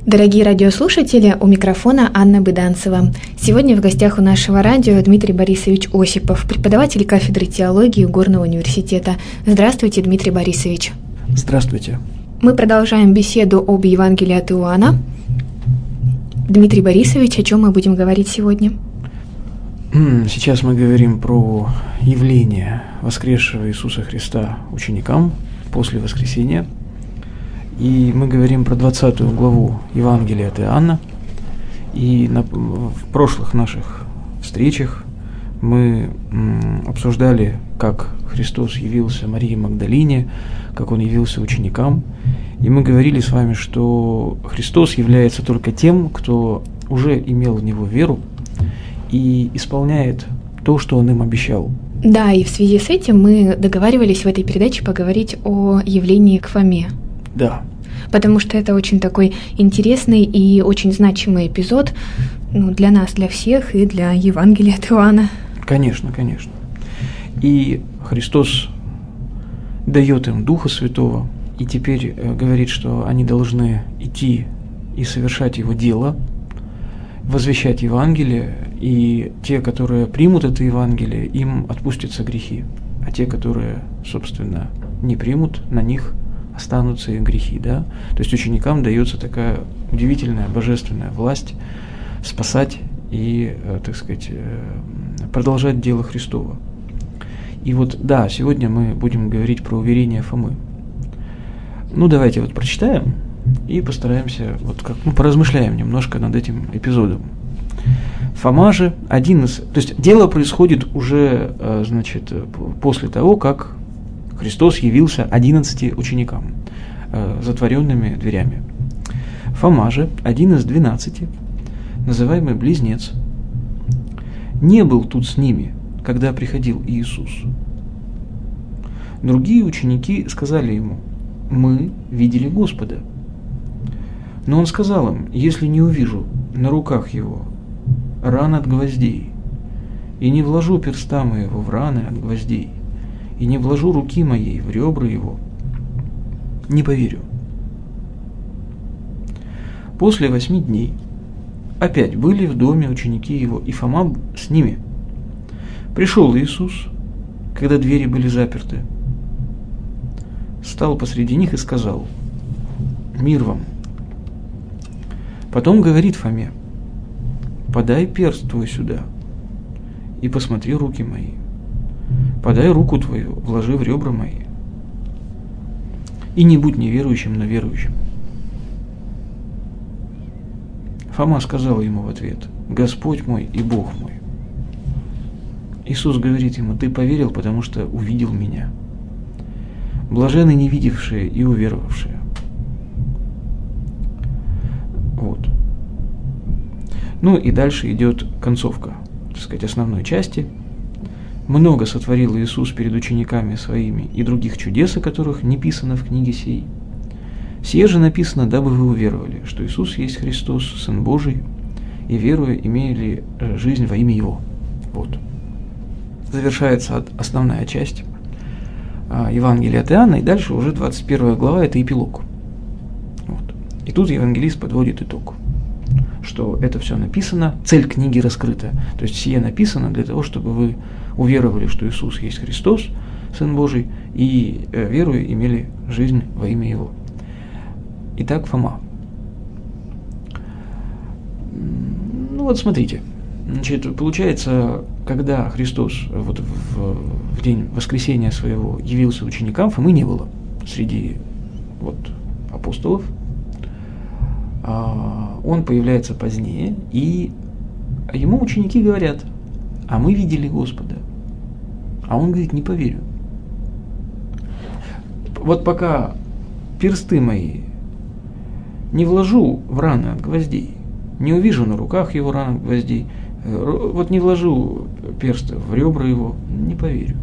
Дорогие радиослушатели, у микрофона Анна Быданцева. Сегодня в гостях у нашего радио Дмитрий Борисович Осипов, преподаватель кафедры теологии Горного университета. Здравствуйте, Дмитрий Борисович. Здравствуйте. Мы продолжаем беседу об Евангелии от Иоанна. Дмитрий Борисович, о чем мы будем говорить сегодня? Сейчас мы говорим про явление воскресшего Иисуса Христа ученикам после воскресения. И мы говорим про 20 главу Евангелия от Иоанна. И в прошлых наших встречах мы обсуждали, как Христос явился Марии Магдалине, как Он явился ученикам. И мы говорили с вами, что Христос является только тем, кто уже имел в Него веру и исполняет то, что Он им обещал. Да, и в связи с этим мы договаривались в этой передаче поговорить о явлении к Фоме. Да. Потому что это очень такой интересный и очень значимый эпизод для нас, для всех, и для Евангелия от Иоанна. Конечно, конечно. И Христос дает им Духа Святого, и теперь говорит, что они должны идти и совершать Его дело, возвещать Евангелие, и те, которые примут это Евангелие, им отпустятся грехи, а те, которые, собственно, не примут, на них останутся их грехи, да? То есть ученикам дается такая удивительная божественная власть спасать и, так сказать, продолжать дело Христово. И вот, да, сегодня мы будем говорить про уверение Фомы. Давайте прочитаем и постараемся, поразмышляем немножко над этим эпизодом. Фома же один из... То есть дело происходит уже, после того, как Христос явился 11 ученикам, затворенными дверями. Фома же, один из 12, называемый Близнец, не был тут с ними, когда приходил Иисус. Другие ученики сказали ему: «Мы видели Господа». Но он сказал им: «Если не увижу на руках его ран от гвоздей, и не вложу перста моего в раны от гвоздей, и не вложу руки моей в ребра его, не поверю». После 8 дней опять были в доме ученики его, и Фома с ними. Пришел Иисус, когда двери были заперты, стал посреди них и сказал: «Мир вам». Потом говорит Фоме: «Подай перст твой сюда, и посмотри руки мои. Подай руку твою, вложи в ребра мои. И не будь неверующим, но верующим». Фома сказал ему в ответ: «Господь мой и Бог мой». Иисус говорит ему: «Ты поверил, потому что увидел меня. Блаженны не видевшие и уверовавшие». И дальше идет концовка, так сказать, основной части. «Много сотворил Иисус перед учениками своими и других чудес, о которых не писано в книге сей. Сие же написано, дабы вы уверовали, что Иисус есть Христос, Сын Божий, и, веруя, имели жизнь во имя Его». Завершается основная часть Евангелия от Иоанна, и дальше уже 21 глава – это эпилог. И тут евангелист подводит итог, что это все написано, цель книги раскрыта. То есть сие написано для того, чтобы вы уверовали, что Иисус есть Христос, Сын Божий, и, веруя, имели жизнь во имя Его. Итак, Фома. Смотрите. Получается, когда Христос в день воскресения своего явился ученикам, Фомы не было среди апостолов. Он появляется позднее, и ему ученики говорят: «А мы видели Господа». А он говорит: «Не поверю. Пока персты мои не вложу в раны от гвоздей, не увижу на руках его ран от гвоздей, не вложу перста в ребра его, не поверю».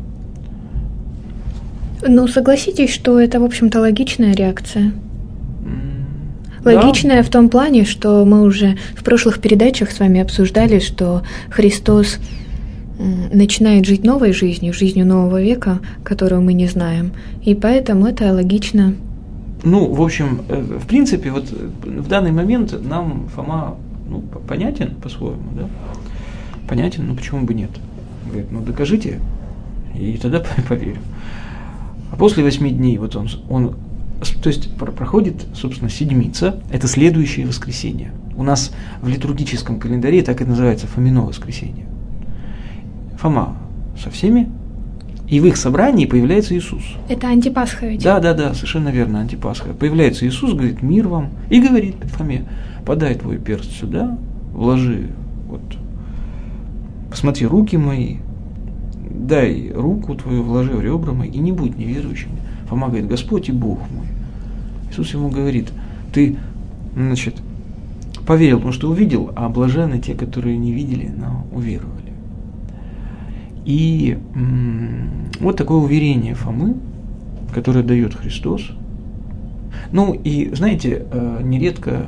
Согласитесь, что это, в общем-то, логичная реакция. Логичная в том плане, что мы уже в прошлых передачах с вами обсуждали, что Христос начинает жить новой жизнью, жизнью нового века, которую мы не знаем. И поэтому это логично Ну, в общем, в принципе, вот в данный момент нам Фома, ну, понятен по-своему, да? Понятен, но почему бы нет? Говорит, ну, докажите, и тогда поверю. А после 8 дней вот он то есть проходит, собственно, седмица, это следующее воскресенье. У нас в литургическом календаре так и называется Фомино воскресенье. Фома со всеми, и в их собрании появляется Иисус. Это антипасха ведь? Да, совершенно верно, антипасха. Появляется Иисус, говорит, мир вам, и говорит Фоме, подай твой перст сюда, вложи, вот, посмотри, руки мои, дай руку твою, вложи в ребра мои, и не будь неверующим. Фома говорит, Господь и Бог мой. Иисус ему говорит, ты, значит, поверил, потому что увидел, а блаженны те, которые не видели, но уверовали. И вот такое уверение Фомы, которое дает Христос. Ну и, знаете, нередко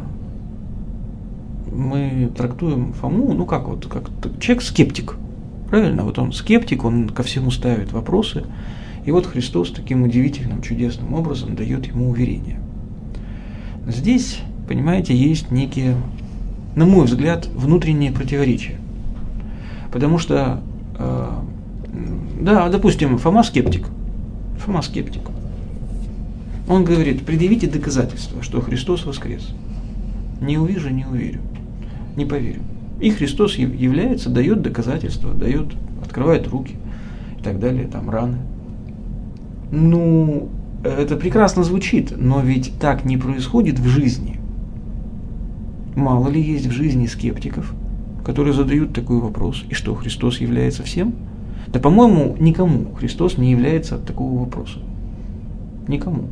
мы трактуем Фому, ну как вот, как человек-скептик. Правильно? Вот он скептик, он ко всему ставит вопросы. И вот Христос таким удивительным, чудесным образом дает ему уверение. Здесь, понимаете, есть некие, на мой взгляд, внутренние противоречия. Потому что, да, допустим, Фома скептик. Он говорит, предъявите доказательства, что Христос воскрес. Не увижу, не уверю, не поверю. И Христос является, дает доказательства, открывает руки и так далее, там раны. Ну, это прекрасно звучит, но ведь так не происходит в жизни. Мало ли есть в жизни скептиков, которые задают такой вопрос, и что, Христос является всем? Да, по-моему, никому Христос не является от такого вопроса. Никому.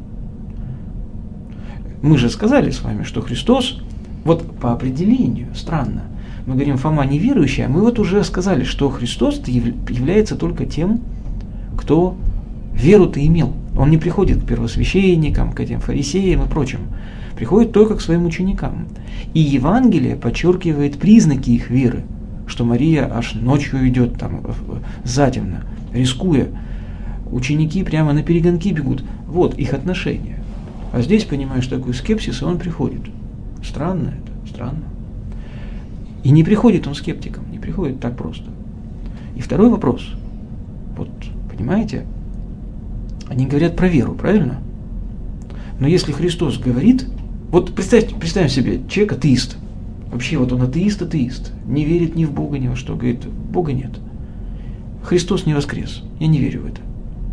Мы же сказали с вами, что Христос, вот по определению, странно, мы говорим, Фома неверующий, а мы вот уже сказали, что Христос является только тем, кто веру-то имел. Он не приходит к первосвященникам, к этим фарисеям и прочим. Приходит только к своим ученикам. И Евангелие подчеркивает признаки их веры, что Мария аж ночью идет там затемно, рискуя. Ученики прямо на перегонки бегут. Вот их отношения. А здесь, понимаешь, такой скепсис, и он приходит. Странно это, странно. И не приходит он скептиком, не приходит так просто. И второй вопрос. Вот, понимаете, они говорят про веру, правильно? Но если Христос говорит, вот представим себе, человек атеист. Вообще вот он атеист, не верит ни в Бога, ни во что. Говорит, Бога нет. Христос не воскрес, я не верю в это.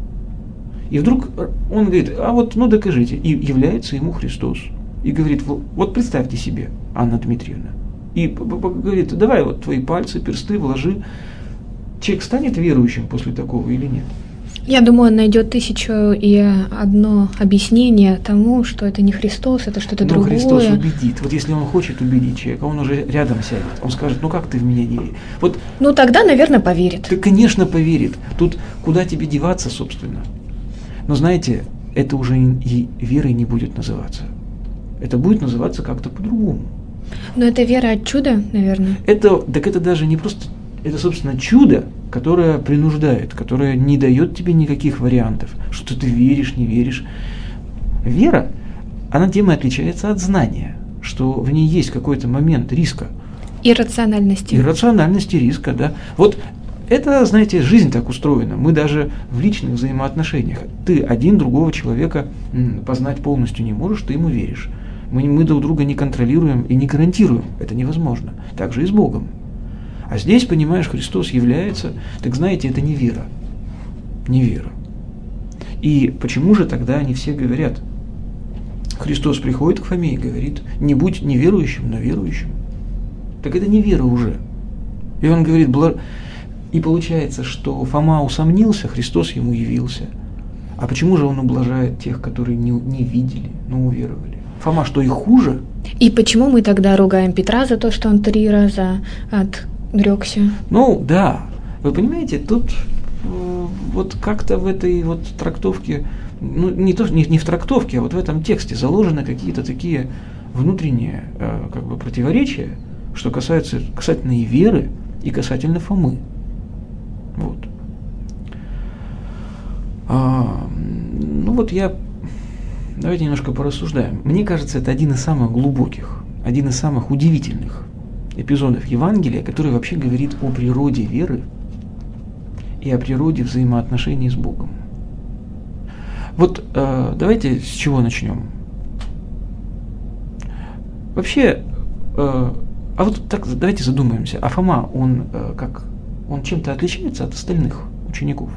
И вдруг он говорит, а вот, ну докажите. И является ему Христос. И говорит, вот представьте себе, Анна Дмитриевна. И говорит, давай вот твои пальцы, персты вложи. Человек станет верующим после такого или нет? Я думаю, он найдет 1001 объяснение тому, что это не Христос, это что-то другое. Христос убедит. Вот если он хочет убедить человека, он уже рядом сядет. Он скажет, ну как ты в меня не веришь? Вот, ну тогда, наверное, поверит. Ты, конечно, поверит. Тут куда тебе деваться, собственно? Но знаете, это уже и верой не будет называться. Это будет называться как-то по-другому. Но это вера от чуда, наверное. Это даже не просто... Это, собственно, чудо, которое принуждает, которое не дает тебе никаких вариантов, что ты веришь, не веришь. Вера, она тем и отличается от знания, что в ней есть какой-то момент риска. Иррациональности. Иррациональности, риска, да. Вот это, знаете, жизнь так устроена. Мы даже в личных взаимоотношениях. Ты один другого человека познать полностью не можешь, ты ему веришь. Мы друг друга не контролируем и не гарантируем. Это невозможно. Так же и с Богом. А здесь, понимаешь, Христос является, так знаете, это не вера. Не вера. И почему же тогда они все говорят? Христос приходит к Фоме и говорит, не будь неверующим, но верующим. Так это не вера уже. И он говорит, и получается, что Фома усомнился, Христос ему явился. А почему же он ублажает тех, которые не видели, но уверовали? Фома, что и хуже? И почему мы тогда ругаем Петра за то, что он 3 раза отрекся? Ну, да. Вы понимаете, тут вот как-то в этой вот трактовке, ну, не в трактовке, а вот в этом тексте заложены какие-то такие внутренние как бы противоречия, что касательно и веры, и касательно Фомы. Вот. Ну вот я Давайте немножко порассуждаем. Мне кажется, это один из самых глубоких, один из самых удивительных эпизодов Евангелия, который вообще говорит о природе веры и о природе взаимоотношений с Богом. Вот давайте с чего начнем. Вообще, а вот так давайте задумаемся. А Фома, он чем-то отличается от остальных учеников?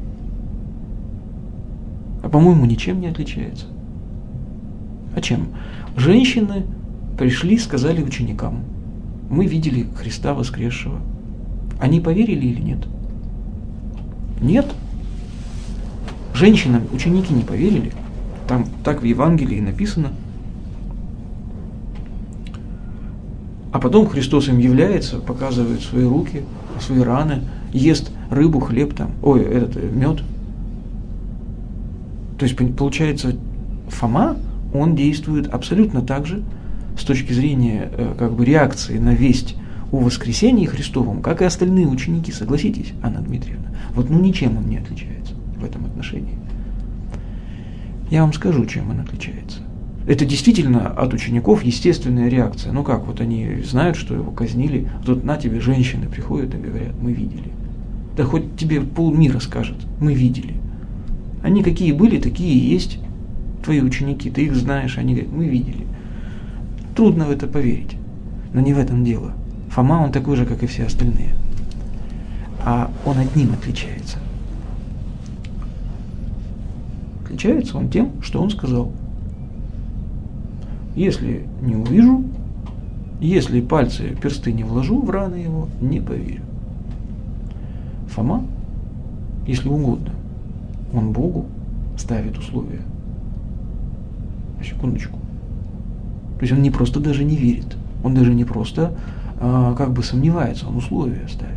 А по-моему, ничем не отличается. А чем? Женщины пришли, сказали ученикам: мы видели Христа воскресшего. Они поверили или нет? Нет. Женщинам ученики не поверили. Там так в Евангелии написано. А потом Христос им является, показывает свои руки, свои раны, ест рыбу, хлеб там, мед. То есть, получается, Фома, он действует абсолютно так же с точки зрения реакции на весть о воскресении Христовом, как и остальные ученики, согласитесь, Анна Дмитриевна. Вот ничем он не отличается в этом отношении. Я вам скажу, чем он отличается. Это действительно от учеников естественная реакция. Вот они знают, что его казнили, а тут на тебе женщины приходят и говорят: мы видели. Да хоть тебе полмира скажет: мы видели. Они какие были, такие и есть. Твои ученики, ты их знаешь, они говорят: мы видели. Трудно в это поверить, но не в этом дело. Фома, он такой же, как и все остальные. А он одним отличается. Отличается он тем, что он сказал: если не увижу, если персты не вложу в раны его, не поверю. Фома, если угодно, он Богу ставит условия. На секундочку. То есть он не просто даже не верит, он даже не просто сомневается, он условия ставит.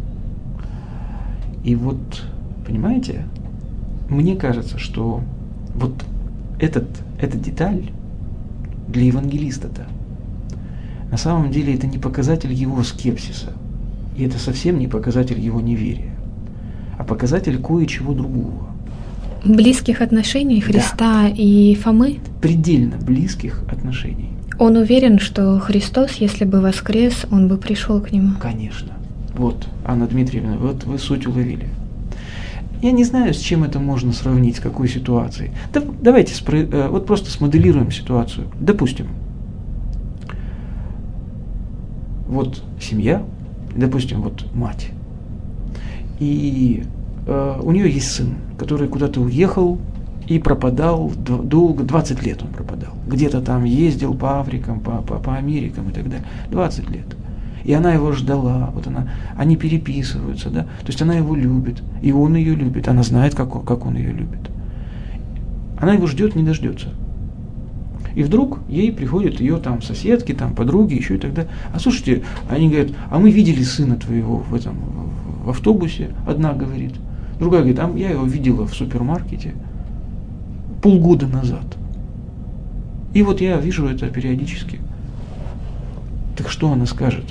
И вот, понимаете, мне кажется, что вот эта деталь для евангелиста-то на самом деле это не показатель его скепсиса, и это совсем не показатель его неверия, а показатель кое-чего другого. Близких отношений Христа и Фомы? Предельно близких отношений. Он уверен, что Христос, если бы воскрес, он бы пришел к нему. Конечно. Вот, Анна Дмитриевна, вот вы суть уловили. Я не знаю, с чем это можно сравнить, с какой ситуацией. Давайте вот просто смоделируем ситуацию. Допустим, вот семья, допустим, вот мать. И у нее есть сын, который куда-то уехал и пропадал долго, 20 лет он пропадал. Где-то там ездил по Африкам, по Америкам и так далее. 20 лет. И она его ждала, они переписываются, да, то есть она его любит, и он ее любит, она знает, как он ее любит. Она его ждет, не дождется. И вдруг ей приходят ее там соседки, там подруги, еще и так далее. А слушайте, они говорят: а мы видели сына твоего в автобусе, одна говорит. Другая говорит: я его видела в супермаркете полгода назад. И вот я вижу это периодически. Так что она скажет?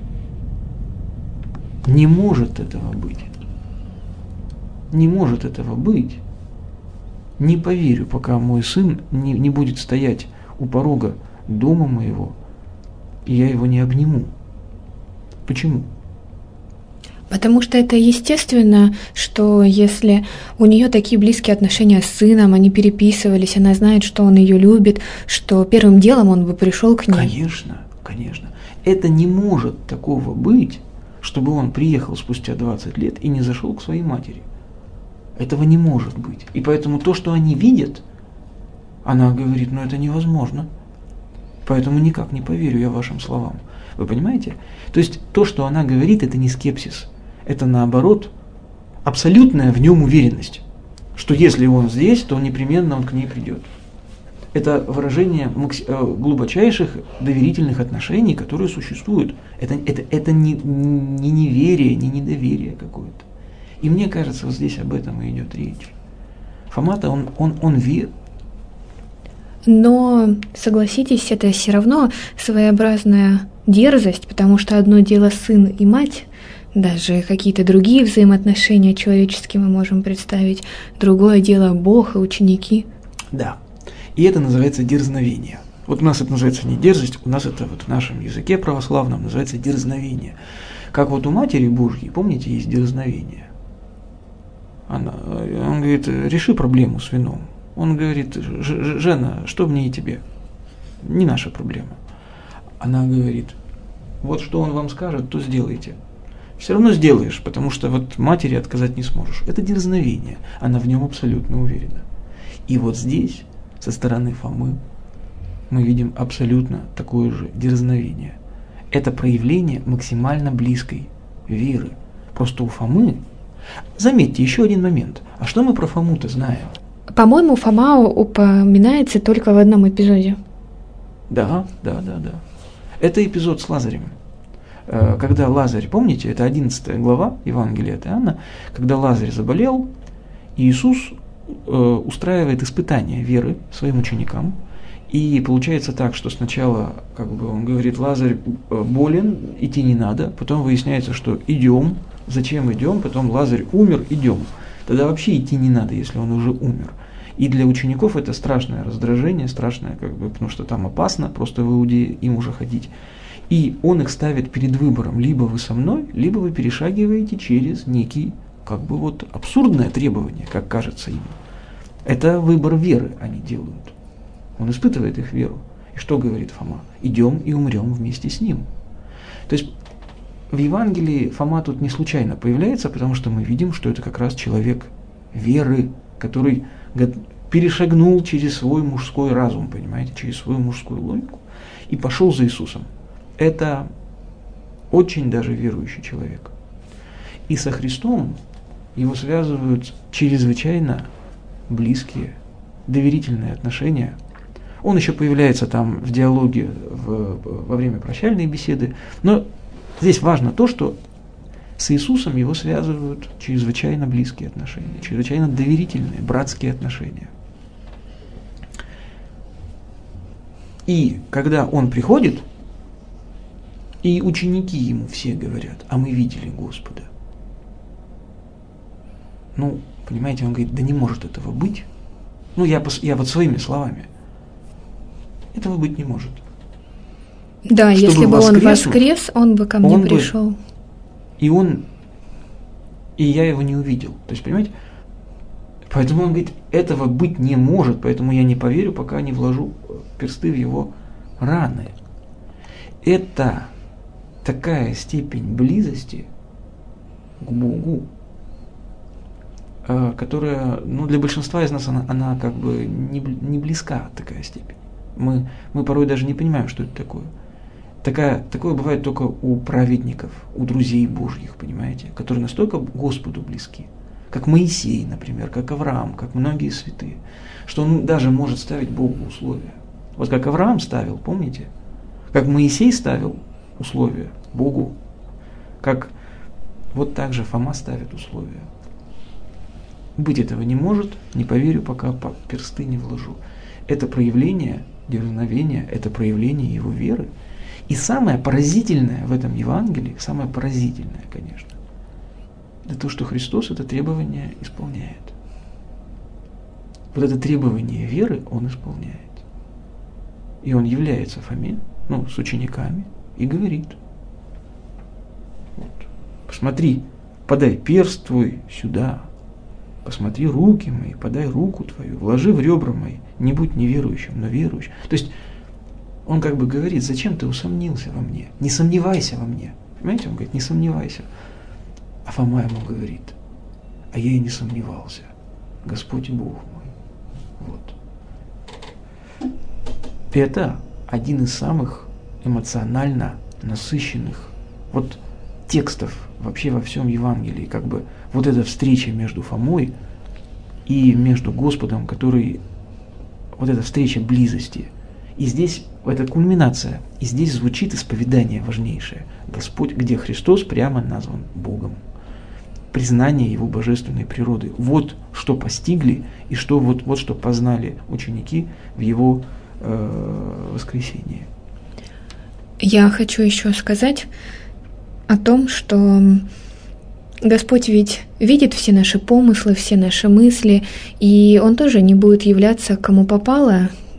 Не может этого быть. Не может этого быть. Не поверю, пока мой сын не будет стоять у порога дома моего, и я его не обниму. Почему? Потому что это естественно, что если у нее такие близкие отношения с сыном, они переписывались, она знает, что он ее любит, что первым делом он бы пришел к ней. Конечно, конечно. Это не может такого быть, чтобы он приехал спустя 20 лет и не зашел к своей матери. Этого не может быть. И поэтому то, что они видят, она говорит: это невозможно. Поэтому никак не поверю я вашим словам. Вы понимаете? То есть то, что она говорит, это не скепсис. Это наоборот абсолютная в нем уверенность, что если он здесь, то непременно он к ней придет. Это выражение глубочайших доверительных отношений, которые существуют. Это не неверие, не недоверие какое-то. И мне кажется, вот здесь об этом и идет речь. Фома-то он верит. Но, согласитесь, это все равно своеобразная дерзость, потому что одно дело сын и мать, даже какие-то другие взаимоотношения человеческие мы можем представить, другое дело Бог и ученики. Да. И это называется дерзновение. Вот у нас это называется не дерзость, у нас это вот в нашем языке православном называется дерзновение. Как вот у Матери Божьей, помните, есть дерзновение. Он говорит, реши проблему с вином. Он говорит, Жена, что мне и тебе? Не наша проблема. Она говорит, вот что он вам скажет, то сделайте. Все равно сделаешь, потому что вот матери отказать не сможешь. Это дерзновение, она в нем абсолютно уверена. И вот здесь, со стороны Фомы, мы видим абсолютно такое же дерзновение. Это проявление максимально близкой веры. Просто у Фомы, заметьте, еще один момент. А что мы про Фому-то знаем? По-моему, Фома упоминается только в одном эпизоде. Да. Это эпизод с Лазарем. Когда Лазарь, помните, это 11 глава Евангелия от Иоанна, когда Лазарь заболел, Иисус устраивает испытание веры своим ученикам. И получается так, что сначала он говорит, Лазарь болен, идти не надо, потом выясняется, что идем, зачем идем, потом Лазарь умер, идем. Тогда вообще идти не надо, если он уже умер. И для учеников это страшное раздражение, страшное, потому что там опасно, просто в Иудее им уже ходить. И он их ставит перед выбором, либо вы со мной, либо вы перешагиваете через некий, абсурдное требование, как кажется им. Это выбор веры они делают. Он испытывает их веру. И что говорит Фома? Идем и умрем вместе с ним. То есть в Евангелии Фома тут не случайно появляется, потому что мы видим, что это как раз человек веры, который перешагнул через свой мужской разум, понимаете, через свою мужскую логику и пошел за Иисусом. Это очень даже верующий человек. И со Христом его связывают чрезвычайно близкие, доверительные отношения. Он еще появляется там в диалоге во время прощальной беседы. Но здесь важно то, что с Иисусом его связывают чрезвычайно близкие отношения, чрезвычайно доверительные, братские отношения. И когда он приходит, и ученики ему все говорят, а мы видели Господа. Понимаете, он говорит, да не может этого быть. Я вот своими словами. Этого быть не может. Да, чтобы если бы он воскрес, он бы ко мне пришел. И я его не увидел. То есть, понимаете, поэтому он говорит, этого быть не может, поэтому я не поверю, пока не вложу персты в его раны. Это такая степень близости к Богу, которая, для большинства из нас она не близка, такая степень. Мы порой даже не понимаем, что это такое. Такое бывает только у праведников, у друзей Божьих, понимаете, которые настолько Господу близки, как Моисей, например, как Авраам, как многие святые, что он даже может ставить Богу условия. Вот как Авраам ставил, помните? Как Моисей ставил условия Богу, как вот так же Фома ставит условия. Быть этого не может, не поверю, пока персты не вложу. Это проявление дерзновения, это проявление его веры. И самое поразительное в этом Евангелии, самое поразительное, конечно, это то, что Христос это требование исполняет. Вот это требование веры Он исполняет. И Он является Фоме, с учениками, и говорит, посмотри, подай перст твой сюда, посмотри руки мои, подай руку твою, вложи в ребра мои, не будь неверующим, но верующим. То есть он говорит, зачем ты усомнился во мне? Не сомневайся во мне. Понимаете, он говорит, не сомневайся. А Фома ему говорит, а я и не сомневался. Господь и Бог мой. Вот. Это один из самых эмоционально насыщенных текстов вообще во всем Евангелии. Вот эта встреча между Фомой и между Господом, вот эта встреча близости. И здесь это кульминация. И здесь звучит исповедание важнейшее. Господь, где Христос прямо назван Богом. Признание Его божественной природы. Вот что постигли и вот что познали ученики в Его воскресении. Я хочу еще сказать о том, что Господь ведь видит все наши помыслы, все наши мысли, и Он тоже не будет являться кому попало,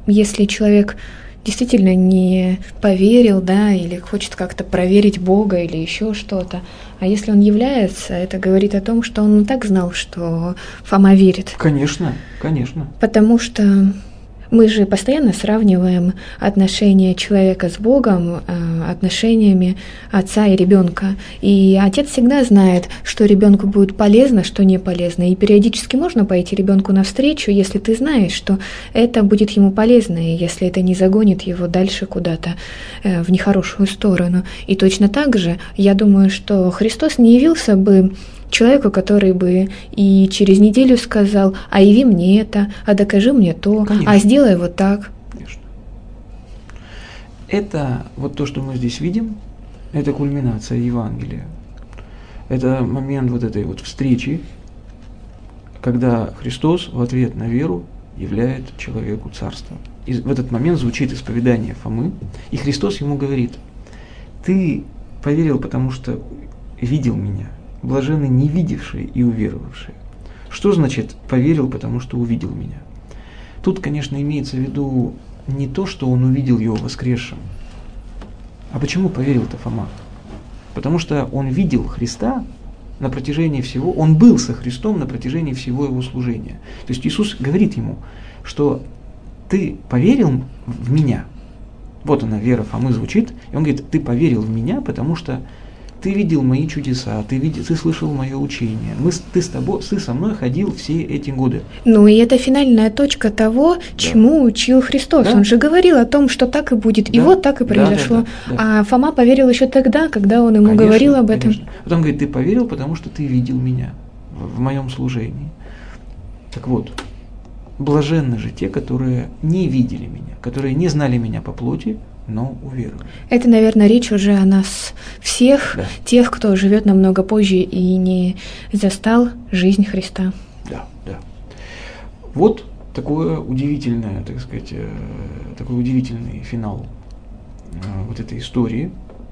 если человек действительно не поверил, да, или хочет как-то проверить Бога или еще что-то, а если он является, это говорит о том, что он и так знал, что Фома верит. Конечно, конечно. Потому что мы же постоянно сравниваем отношения человека с Богом отношениями отца и ребенка. И отец всегда знает, что ребенку будет полезно, что не полезно. И периодически можно пойти ребенку навстречу, если ты знаешь, что это будет ему полезно, и если это не загонит его дальше куда-то в нехорошую сторону. И точно так же, я думаю, что Христос не явился бы человеку, который бы и через неделю сказал: а яви мне это, а докажи мне то, Конечно. а сделай вот так. Конечно. Это вот то, что мы здесь видим, это кульминация Евангелия. Это момент вот этой вот встречи, когда Христос в ответ на веру являет человеку царство. И в этот момент звучит исповедание Фомы, и Христос ему говорит: ты поверил, потому что видел меня. Блаженны не видевшие и уверовавшие. Что значит поверил, потому что увидел меня? Тут, конечно, имеется в виду не то, что он увидел его воскресшим. А почему поверил-то Фома? Потому что он видел Христа на протяжении всего, он был со Христом на протяжении всего его служения. То есть Иисус говорит ему, что ты поверил в меня. Вот она, вера Фомы звучит, и он говорит: ты поверил в меня, потому что ты видел мои чудеса, ты слышал мое учение, ты со мной ходил все эти годы. Ну и это финальная точка того, чему учил Христос. Да. Он же говорил о том, что так и будет, и вот так и произошло. Да. А Фома поверил еще тогда, когда он ему говорил об этом. Конечно. Потом говорит: ты поверил, потому что ты видел меня в моем служении. Так вот, блаженны же те, которые не видели меня, которые не знали меня по плоти, но уверовали. Это, наверное, речь уже о нас всех, да. Тех, кто живет намного позже и не застал жизнь Христа. Да, да. Вот такое удивительное, так сказать, такой удивительный финал вот этой истории,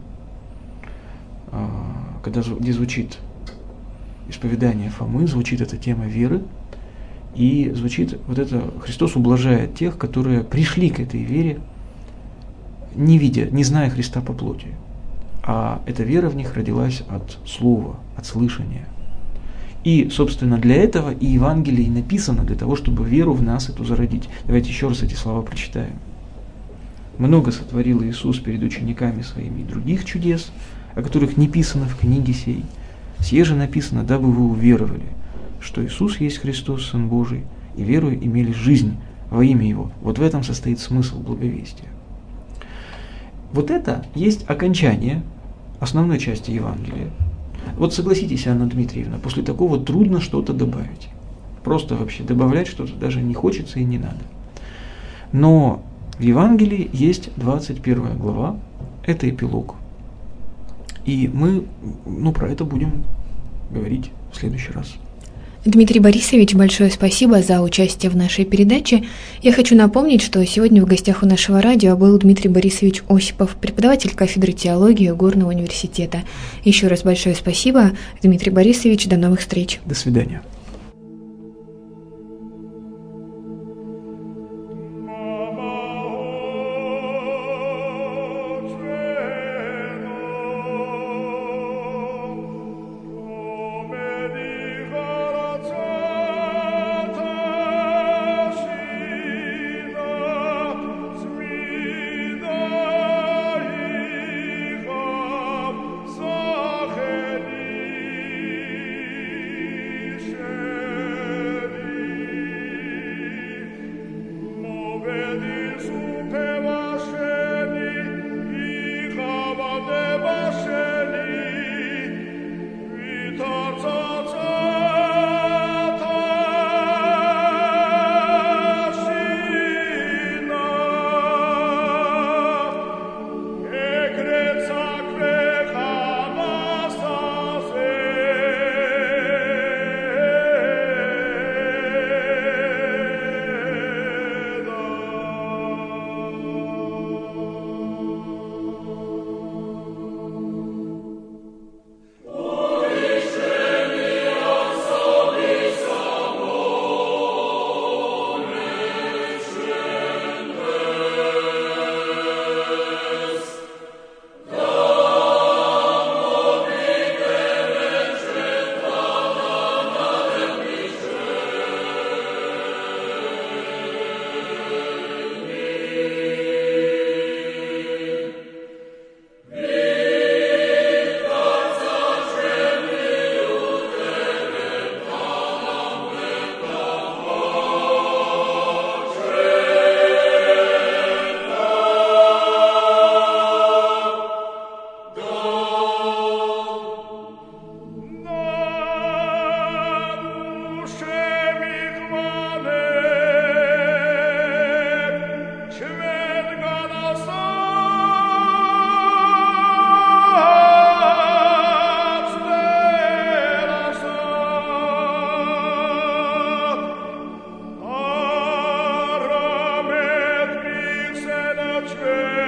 где звучит исповедание Фомы, звучит эта тема веры, и звучит вот это: Христос ублажает тех, которые пришли к этой вере, не видя, не зная Христа по плоти. А эта вера в них родилась от слова, от слышания. И, собственно, для этого и Евангелие написано, для того, чтобы веру в нас эту зародить. Давайте еще раз эти слова прочитаем. «Много сотворил Иисус перед учениками своими других чудес, о которых не писано в книге сей. Сие же написано, дабы вы уверовали, что Иисус есть Христос, Сын Божий, и веруя имели жизнь во имя Его». Вот в этом состоит смысл благовестия. Вот это есть окончание основной части Евангелия. Вот согласитесь, Анна Дмитриевна, после такого трудно что-то добавить. Просто вообще добавлять что-то даже не хочется и не надо. Но в Евангелии есть 21 глава, это эпилог. И мы про это будем говорить в следующий раз. Дмитрий Борисович, большое спасибо за участие в нашей передаче. Я хочу напомнить, что сегодня в гостях у нашего радио был Дмитрий Борисович Осипов, преподаватель кафедры теологии Горного университета. Еще раз большое спасибо, Дмитрий Борисович, до новых встреч. До свидания. pace